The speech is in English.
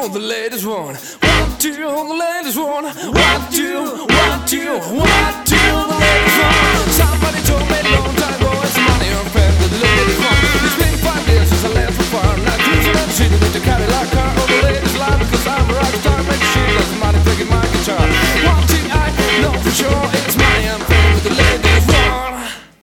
the ladies want? What do the ladies want? What do the ladies want? Somebody told me long time ago it's money or fame that the ladies want.